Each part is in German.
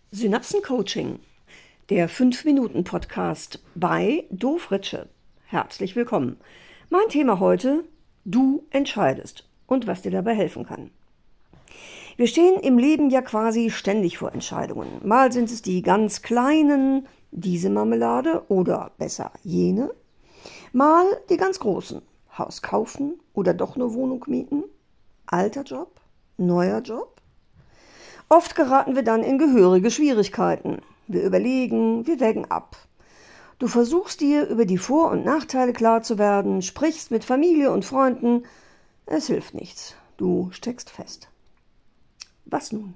Synapsen-Coaching, der 5-Minuten-Podcast bei Dofritsche. Herzlich willkommen. Mein Thema heute: Du entscheidest und was dir dabei helfen kann. Wir stehen im Leben ja quasi ständig vor Entscheidungen. Mal sind es die ganz kleinen, diese Marmelade oder besser jene. Mal die ganz großen, Haus kaufen oder doch nur Wohnung mieten, alter Job, neuer Job. Oft geraten wir dann in gehörige Schwierigkeiten. Wir überlegen, wir wägen ab. Du versuchst dir über die Vor- und Nachteile klar zu werden, sprichst mit Familie und Freunden. Es hilft nichts. Du steckst fest. Was nun?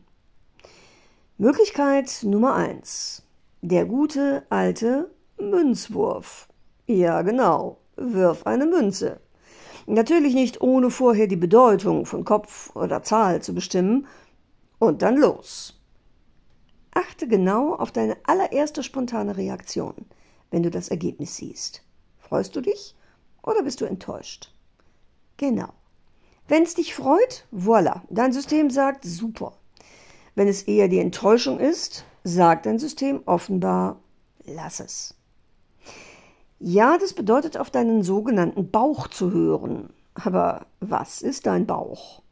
Möglichkeit Nummer 1. Der gute alte Münzwurf. Ja, genau. Wirf eine Münze. Natürlich nicht ohne vorher die Bedeutung von Kopf oder Zahl zu bestimmen. Und dann los. Achte genau auf deine allererste spontane Reaktion, wenn du das Ergebnis siehst. Freust du dich oder bist du enttäuscht? Genau. Wenn es dich freut, voilà, dein System sagt super. Wenn es eher die Enttäuschung ist, sagt dein System offenbar, lass es. Ja, das bedeutet, auf deinen sogenannten Bauch zu hören. Aber was ist dein Bauch?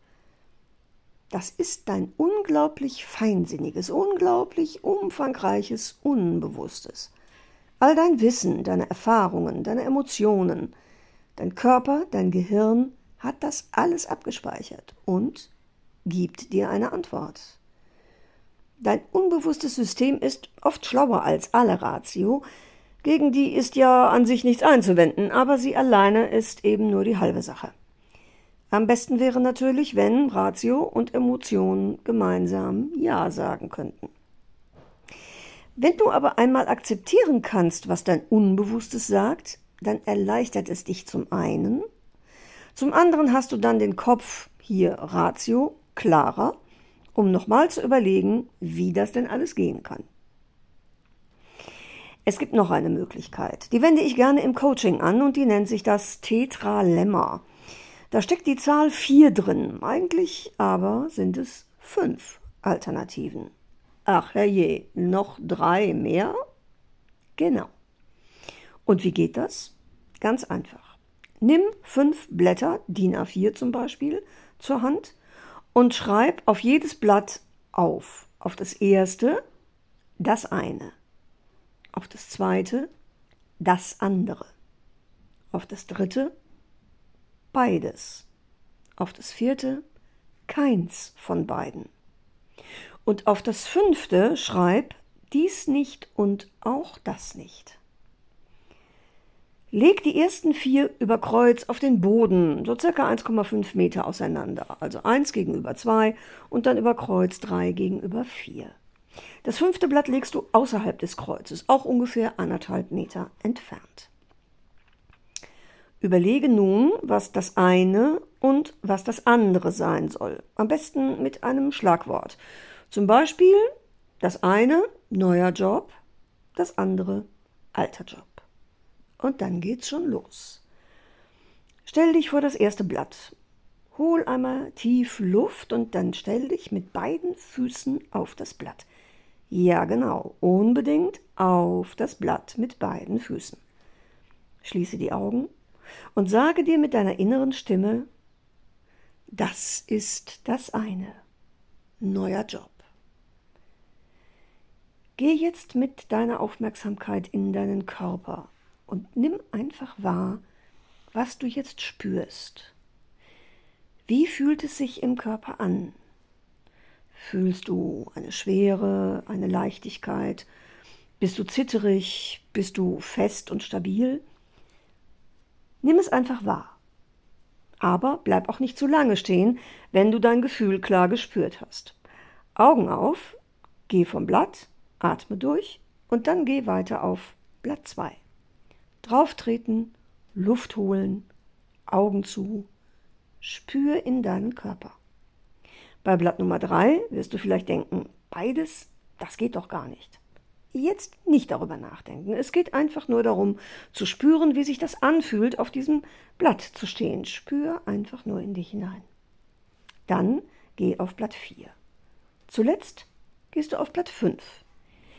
Das ist dein unglaublich feinsinniges, unglaublich umfangreiches Unbewusstes. All dein Wissen, deine Erfahrungen, deine Emotionen, dein Körper, dein Gehirn hat das alles abgespeichert und gibt dir eine Antwort. Dein unbewusstes System ist oft schlauer als alle Ratio, gegen die ist ja an sich nichts einzuwenden, aber sie alleine ist eben nur die halbe Sache. Am besten wäre natürlich, wenn Ratio und Emotion gemeinsam Ja sagen könnten. Wenn du aber einmal akzeptieren kannst, was dein Unbewusstes sagt, dann erleichtert es dich zum einen. Zum anderen hast du dann den Kopf, hier Ratio, klarer, um nochmal zu überlegen, wie das denn alles gehen kann. Es gibt noch eine Möglichkeit, die wende ich gerne im Coaching an und die nennt sich das Tetralemma. Da steckt die Zahl 4 drin, eigentlich aber sind es 5 Alternativen. Ach herrje, noch 3 mehr? Genau. Und wie geht das? Ganz einfach. Nimm 5 Blätter, DIN A4 zum Beispiel, zur Hand und schreib auf jedes Blatt auf. Auf das erste das eine, auf das zweite das andere, auf das dritte beides, auf das vierte keins von beiden. Und auf das fünfte schreib dies nicht und auch das nicht. Leg die ersten 4 über Kreuz auf den Boden, so circa 1,5 Meter auseinander, also 1 gegenüber 2 und dann über Kreuz 3 gegenüber 4. Das 5. Blatt legst du außerhalb des Kreuzes, auch ungefähr 1,5 Meter entfernt. Überlege nun, was das eine und was das andere sein soll. Am besten mit einem Schlagwort. Zum Beispiel das eine, neuer Job, das andere, alter Job. Und dann geht's schon los. Stell dich vor das erste Blatt. Hol einmal tief Luft und dann stell dich mit beiden Füßen auf das Blatt. Ja, genau, unbedingt auf das Blatt mit beiden Füßen. Schließe die Augen und sage dir mit deiner inneren Stimme, das ist das eine, neuer Job. Geh jetzt mit deiner Aufmerksamkeit in deinen Körper und nimm einfach wahr, was du jetzt spürst. Wie fühlt es sich im Körper an? Fühlst du eine Schwere, eine Leichtigkeit? Bist du zitterig? Bist du fest und stabil? Nimm es einfach wahr. Aber bleib auch nicht zu lange stehen, wenn du dein Gefühl klar gespürt hast. Augen auf, geh vom Blatt, atme durch und dann geh weiter auf Blatt 2. Drauftreten, Luft holen, Augen zu, spür in deinen Körper. Bei Blatt Nummer 3 wirst du vielleicht denken, beides, das geht doch gar nicht. Jetzt nicht darüber nachdenken. Es geht einfach nur darum, zu spüren, wie sich das anfühlt, auf diesem Blatt zu stehen. Spür einfach nur in dich hinein. Dann geh auf Blatt 4. Zuletzt gehst du auf Blatt 5.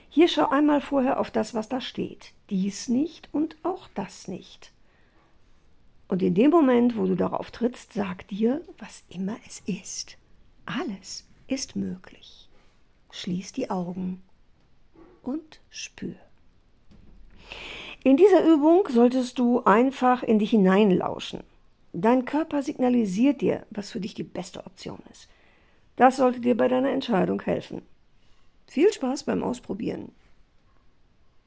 Hier schau einmal vorher auf das, was da steht. Dies nicht und auch das nicht. Und in dem Moment, wo du darauf trittst, sag dir, was immer es ist. Alles ist möglich. Schließ die Augen und spür. In dieser Übung solltest du einfach in dich hineinlauschen. Dein Körper signalisiert dir, was für dich die beste Option ist. Das sollte dir bei deiner Entscheidung helfen. Viel Spaß beim Ausprobieren.